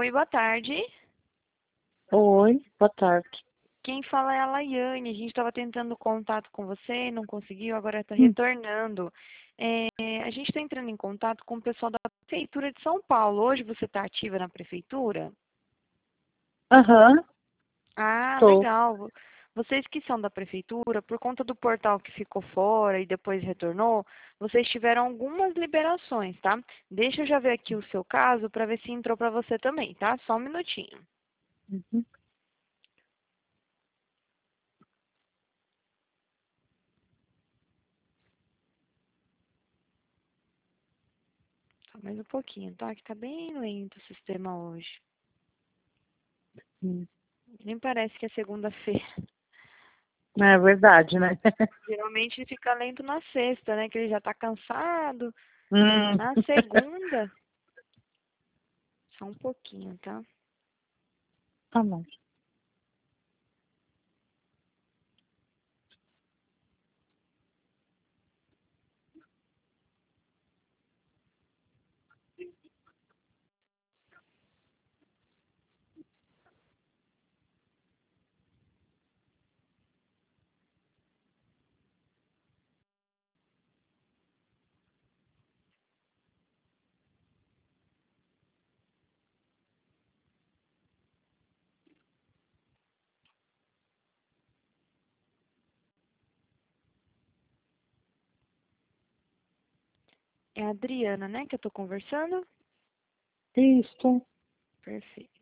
Oi, boa tarde. Oi, boa tarde. Quem fala é a Laiane. A gente estava tentando contato com você, não conseguiu, agora está Hum. retornando. A gente está entrando em contato com o pessoal da Prefeitura de São Paulo. Hoje você está ativa na Prefeitura? Aham, Ah, tô. legal. Vocês que são da Prefeitura, por conta do portal que ficou fora e depois retornou, vocês tiveram algumas liberações, tá? Deixa eu já ver aqui o seu caso para ver se entrou para você também, tá? Só um minutinho. Uhum. Só mais um pouquinho, tá? Que tá bem lento o sistema hoje. Hum. Nem parece que é segunda-feira. É verdade, né? Geralmente fica lento na sexta, né? Que ele já tá cansado. Hum. Na segunda, só um pouquinho, tá? Tá bom. É a Adriana, né? Que eu tô conversando? Isso. Perfeito.